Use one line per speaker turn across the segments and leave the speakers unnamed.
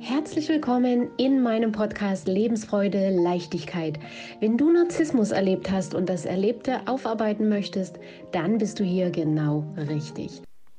Herzlich willkommen in meinem Podcast Lebensfreude, Leichtigkeit. Wenn du Narzissmus erlebt hast und das Erlebte aufarbeiten möchtest, dann bist du hier genau richtig.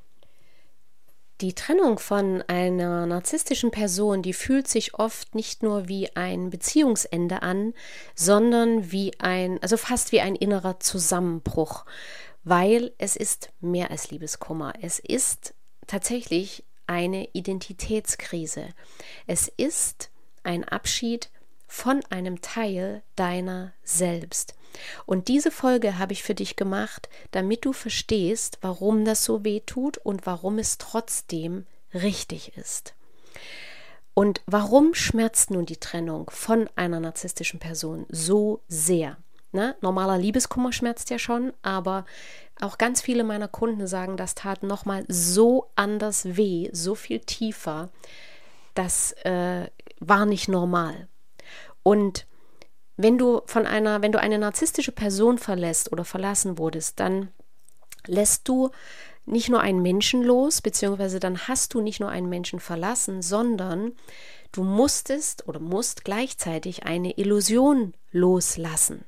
Die Trennung von einer narzisstischen Person, die fühlt sich oft nicht nur wie ein Beziehungsende an, sondern fast wie ein innerer Zusammenbruch, weil es ist mehr als Liebeskummer. Es ist tatsächlich eine Identitätskrise. Es ist ein Abschied von einem Teil deiner selbst. Und diese Folge habe ich für dich gemacht, damit du verstehst, warum das so weh tut und warum es trotzdem richtig ist. Und warum schmerzt nun die Trennung von einer narzisstischen Person so sehr? Normaler Liebeskummer schmerzt ja schon, aber auch ganz viele meiner Kunden sagen, das tat nochmal so anders weh, so viel tiefer, das war nicht normal. Und wenn du eine narzisstische Person verlässt oder verlassen wurdest, dann lässt du nicht nur einen Menschen los, beziehungsweise dann hast du nicht nur einen Menschen verlassen, sondern du musst gleichzeitig eine Illusion loslassen.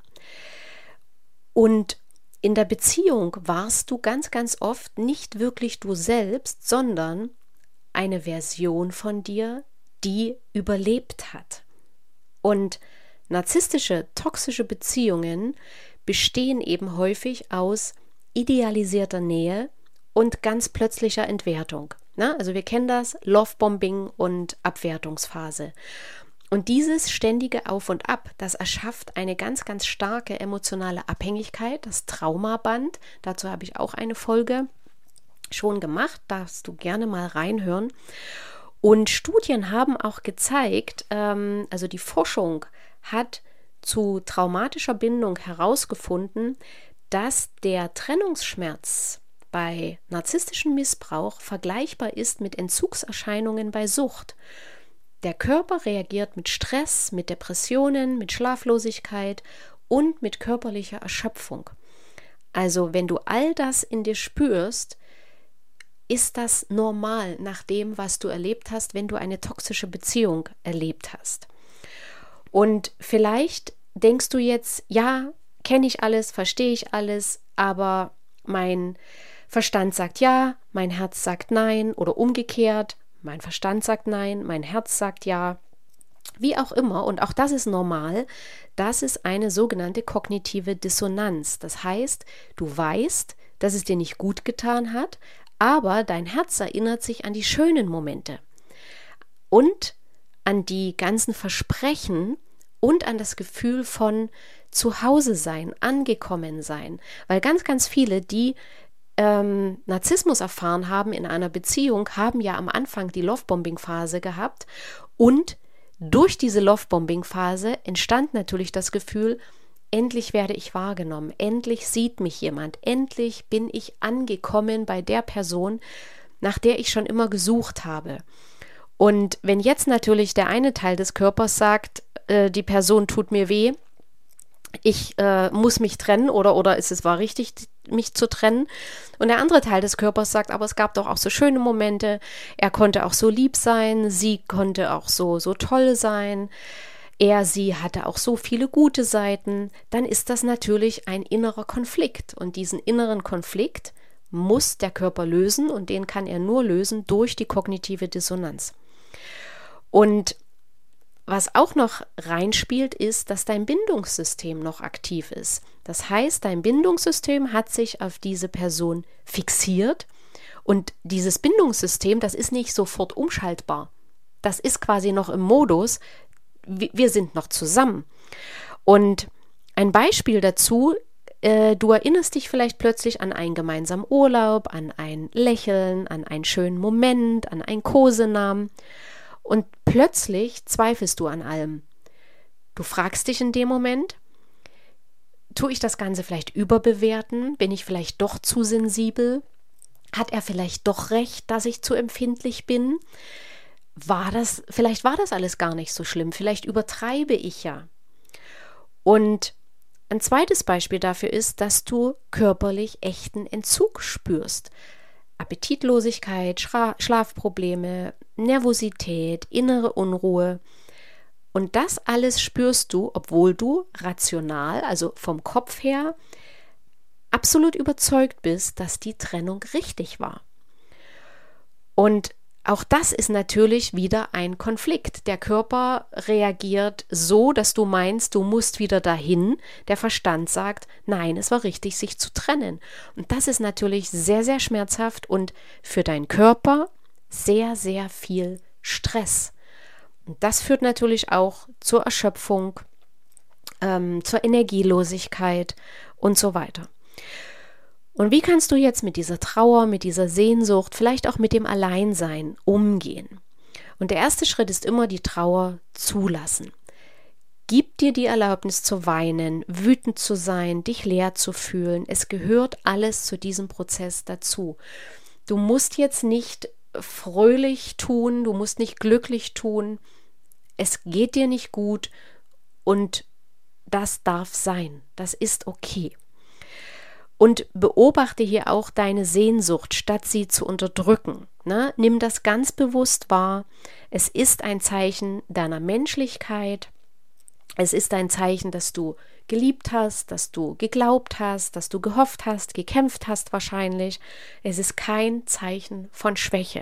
Und in der Beziehung warst du ganz, ganz oft nicht wirklich du selbst, sondern eine Version von dir, die überlebt hat. Und narzisstische, toxische Beziehungen bestehen eben häufig aus idealisierter Nähe und ganz plötzlicher Entwertung. Also wir kennen das, Lovebombing und Abwertungsphase. Und dieses ständige Auf und Ab, das erschafft eine ganz, ganz starke emotionale Abhängigkeit, das Traumaband. Dazu habe ich auch eine Folge schon gemacht, darfst du gerne mal reinhören. Und Studien haben auch gezeigt, also die Forschung hat zu traumatischer Bindung herausgefunden, dass der Trennungsschmerz bei narzisstischem Missbrauch vergleichbar ist mit Entzugserscheinungen bei Sucht. Der Körper reagiert mit Stress, mit Depressionen, mit Schlaflosigkeit und mit körperlicher Erschöpfung. Also wenn du all das in dir spürst, ist das normal nach dem, was du erlebt hast, wenn du eine toxische Beziehung erlebt hast. Und vielleicht denkst du jetzt, ja, kenne ich alles, verstehe ich alles, aber mein Verstand sagt ja, mein Herz sagt nein oder umgekehrt. Mein Verstand sagt nein, mein Herz sagt ja, wie auch immer. Und auch das ist normal. Das ist eine sogenannte kognitive Dissonanz. Das heißt, du weißt, dass es dir nicht gut getan hat, aber dein Herz erinnert sich an die schönen Momente und an die ganzen Versprechen und an das Gefühl von Zuhause sein, angekommen sein. Weil ganz, ganz viele, die Narzissmus erfahren haben in einer Beziehung, haben ja am Anfang die Lovebombing-Phase gehabt und durch diese Lovebombing-Phase entstand natürlich das Gefühl, endlich werde ich wahrgenommen, endlich sieht mich jemand, endlich bin ich angekommen bei der Person, nach der ich schon immer gesucht habe. Und wenn jetzt natürlich der eine Teil des Körpers sagt, die Person tut mir weh, ich muss mich trennen oder es war richtig, mich zu trennen. Und der andere Teil des Körpers sagt, aber es gab doch auch so schöne Momente, er konnte auch so lieb sein, sie konnte auch so toll sein, sie hatte auch so viele gute Seiten, dann ist das natürlich ein innerer Konflikt. Und diesen inneren Konflikt muss der Körper lösen und den kann er nur lösen durch die kognitive Dissonanz. Und was auch noch reinspielt, ist, dass dein Bindungssystem noch aktiv ist. Das heißt, dein Bindungssystem hat sich auf diese Person fixiert und dieses Bindungssystem, das ist nicht sofort umschaltbar. Das ist quasi noch im Modus, wir sind noch zusammen. Und ein Beispiel dazu, du erinnerst dich vielleicht plötzlich an einen gemeinsamen Urlaub, an ein Lächeln, an einen schönen Moment, an einen Kosenamen. Und plötzlich zweifelst du an allem. Du fragst dich in dem Moment, tue ich das Ganze vielleicht überbewerten? Bin ich vielleicht doch zu sensibel? Hat er vielleicht doch recht, dass ich zu empfindlich bin? Vielleicht war das alles gar nicht so schlimm. Vielleicht übertreibe ich ja. Und ein zweites Beispiel dafür ist, dass du körperlich echten Entzug spürst.
Appetitlosigkeit, Schlafprobleme, Nervosität, innere Unruhe. Und das alles spürst du, obwohl du rational, also vom Kopf her, absolut überzeugt bist, dass die Trennung richtig war. Und auch das ist natürlich wieder ein Konflikt. Der Körper reagiert so, dass du meinst, du musst wieder dahin. Der Verstand sagt, nein, es war richtig, sich zu trennen. Und das ist natürlich sehr, sehr schmerzhaft und für deinen Körper sehr, sehr viel Stress. Und das führt natürlich auch zur Erschöpfung, zur Energielosigkeit und so weiter. Und wie kannst du jetzt mit dieser Trauer, mit dieser Sehnsucht, vielleicht auch mit dem Alleinsein umgehen? Und der erste Schritt ist immer die Trauer zulassen. Gib dir die Erlaubnis zu weinen, wütend zu sein, dich leer zu fühlen. Es gehört alles zu diesem Prozess dazu. Du musst jetzt nicht fröhlich tun, du musst nicht glücklich tun. Es geht dir nicht gut und das darf sein. Das ist okay. Und beobachte hier auch deine Sehnsucht, statt sie zu unterdrücken. Nimm das ganz bewusst wahr. Es ist ein Zeichen deiner Menschlichkeit. Es ist ein Zeichen, dass du geliebt hast, dass du geglaubt hast, dass du gehofft hast, gekämpft hast wahrscheinlich. Es ist kein Zeichen von Schwäche.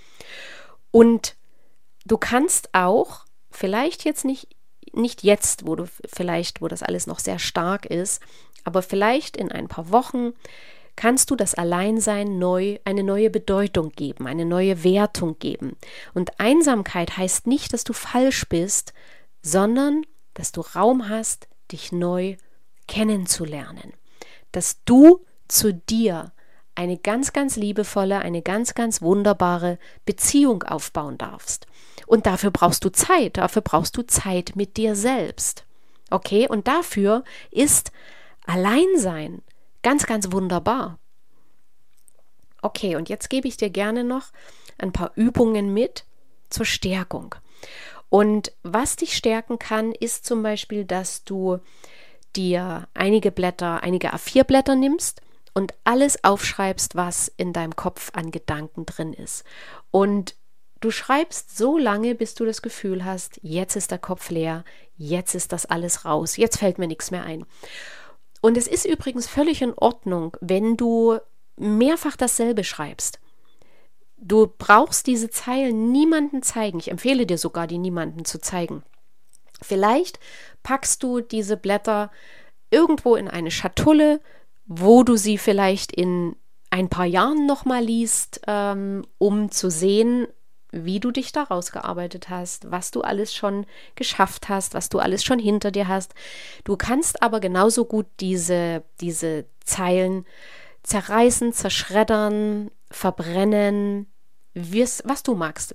Und du kannst auch, vielleicht jetzt nicht jetzt, wo das alles noch sehr stark ist, aber vielleicht in ein paar Wochen kannst du das Alleinsein eine neue Bedeutung geben, eine neue Wertung geben. Und Einsamkeit heißt nicht, dass du falsch bist, sondern dass du Raum hast, dich neu kennenzulernen. Dass du zu dir eine ganz, ganz liebevolle, eine ganz, ganz wunderbare Beziehung aufbauen darfst. Und dafür brauchst du Zeit mit dir selbst. Okay, und dafür ist Alleinsein ganz, ganz wunderbar. Okay, und jetzt gebe ich dir gerne noch ein paar Übungen mit zur Stärkung. Und was dich stärken kann, ist zum Beispiel, dass du dir einige A4-Blätter nimmst und alles aufschreibst, was in deinem Kopf an Gedanken drin ist. Und du schreibst so lange, bis du das Gefühl hast, jetzt ist der Kopf leer, jetzt ist das alles raus, jetzt fällt mir nichts mehr ein. Und es ist übrigens völlig in Ordnung, wenn du mehrfach dasselbe schreibst. Du brauchst diese Zeilen niemandem zeigen. Ich empfehle dir sogar, die niemandem zu zeigen. Vielleicht packst du diese Blätter irgendwo in eine Schatulle, wo du sie vielleicht in ein paar Jahren nochmal liest, um zu sehen, wie du dich da rausgearbeitet hast, was du alles schon geschafft hast, was du alles schon hinter dir hast. Du kannst aber genauso gut diese Zeilen zerreißen, zerschreddern, verbrennen, was du magst,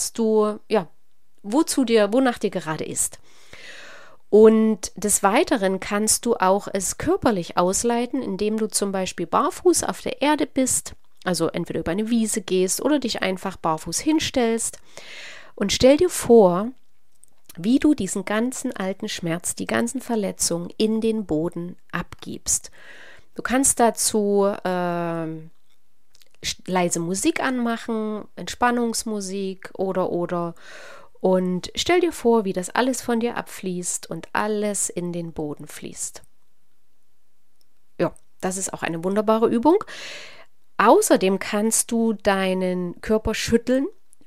wonach dir gerade ist. Und des Weiteren kannst du auch es körperlich ausleiten, indem du zum Beispiel barfuß auf der Erde bist, also entweder über eine Wiese gehst oder dich einfach barfuß hinstellst und stell dir vor, wie du diesen ganzen alten Schmerz, die ganzen Verletzungen in den Boden abgibst. Du kannst dazu leise Musik anmachen, Entspannungsmusik oder und stell dir vor, wie das alles von dir abfließt und alles in den Boden fließt. Ja, das ist auch eine wunderbare Übung. Außerdem kannst du deinen Körper schütteln.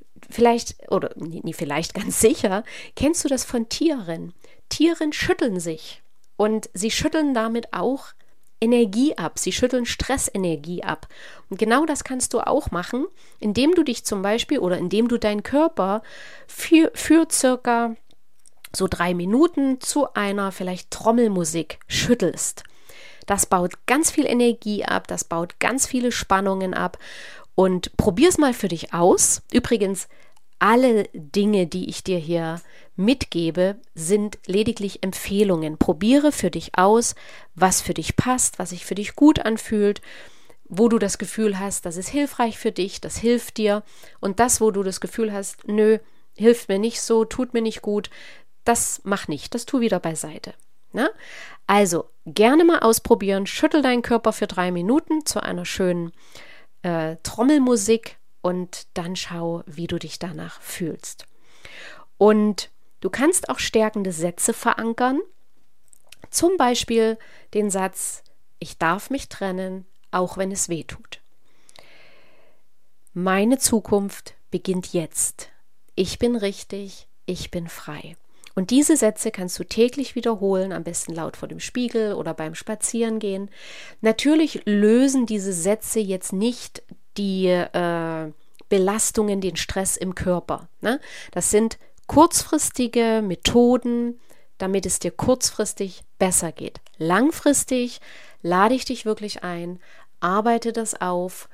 Ganz sicher, kennst du das von Tieren? Tiere schütteln sich und sie schütteln damit auch Energie ab, sie schütteln Stressenergie ab. Und genau das kannst du auch machen, indem du dich zum Beispiel oder indem du deinen Körper für circa so 3 Minuten zu einer vielleicht Trommelmusik schüttelst. Das baut ganz viel Energie ab, das baut ganz viele Spannungen ab und probier's mal für dich aus. Übrigens, alle Dinge, die ich dir hier mitgebe, sind lediglich Empfehlungen. Probiere für dich aus, was für dich passt, was sich für dich gut anfühlt, wo du das Gefühl hast, das ist hilfreich für dich, das hilft dir. Und das, wo du das Gefühl hast, nö, hilft mir nicht so, tut mir nicht gut, das mach nicht, das tu wieder beiseite. Na? Also, gerne mal ausprobieren, schüttel deinen Körper für 3 Minuten zu einer schönen Trommelmusik und dann schau, wie du dich danach fühlst. Und du kannst auch stärkende Sätze verankern, zum Beispiel den Satz, ich darf mich trennen, auch wenn es weh tut. Meine Zukunft beginnt jetzt. Ich bin richtig, ich bin frei. Und diese Sätze kannst du täglich wiederholen, am besten laut vor dem Spiegel oder beim Spazierengehen. Natürlich lösen diese Sätze jetzt nicht die Belastungen, den Stress im Körper. Ne? Das sind kurzfristige Methoden, damit es dir kurzfristig besser geht. Langfristig lade ich dich wirklich ein, arbeite das auf,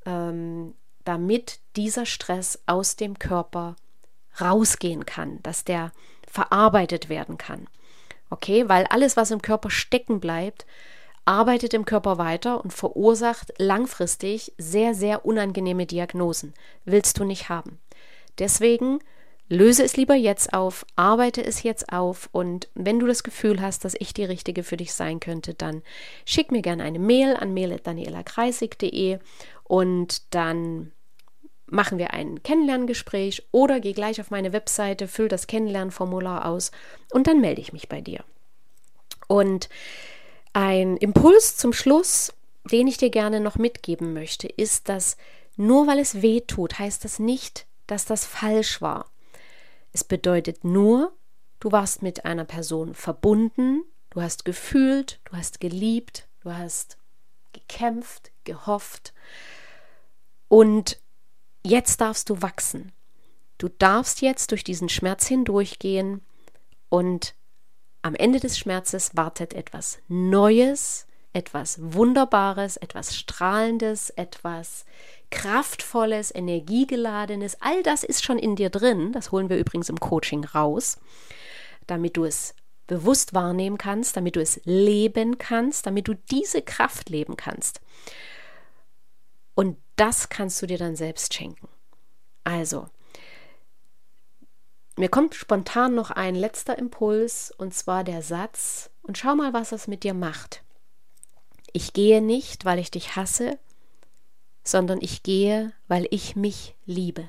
damit dieser Stress aus dem Körper rausgehen kann, dass der verarbeitet werden kann. Okay, weil alles, was im Körper stecken bleibt, arbeitet im Körper weiter und verursacht langfristig sehr, sehr unangenehme Diagnosen. Willst du nicht haben. Deswegen löse es lieber jetzt auf, arbeite es jetzt auf und wenn du das Gefühl hast, dass ich die Richtige für dich sein könnte, dann schick mir gerne eine Mail an mail@danielakreisig.de und dann machen wir ein Kennenlerngespräch oder geh gleich auf meine Webseite, füll das Kennenlernformular aus und dann melde ich mich bei dir. Und ein Impuls zum Schluss, den ich dir gerne noch mitgeben möchte, ist, dass nur weil es weh tut, heißt das nicht, dass das falsch war. Es bedeutet nur, du warst mit einer Person verbunden, du hast gefühlt, du hast geliebt, du hast gekämpft, gehofft und jetzt darfst du wachsen. Du darfst jetzt durch diesen Schmerz hindurchgehen und am Ende des Schmerzes wartet etwas Neues, etwas Wunderbares, etwas Strahlendes, etwas Kraftvolles, Energiegeladenes. All das ist schon in dir drin. Das holen wir übrigens im Coaching raus, damit du es bewusst wahrnehmen kannst, damit du es leben kannst, damit du diese Kraft leben kannst. Und das kannst du dir dann selbst schenken. Also, mir kommt spontan noch ein letzter Impuls, und zwar der Satz, und schau mal, was das mit dir macht. Ich gehe nicht, weil ich dich hasse, sondern ich gehe, weil ich mich liebe.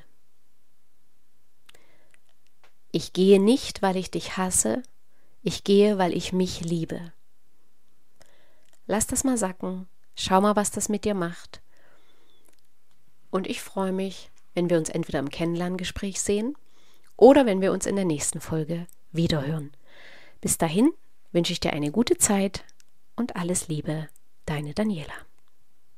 Ich gehe nicht, weil ich dich hasse, ich gehe, weil ich mich liebe. Lass das mal sacken, schau mal, was das mit dir macht. Und ich freue mich, wenn wir uns entweder im Kennenlerngespräch sehen oder wenn wir uns in der nächsten Folge wiederhören. Bis dahin wünsche ich dir eine gute Zeit und alles Liebe, deine Daniela.